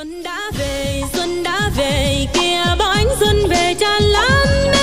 Xuân đã về kia bóng ánh xuân về tràn lan.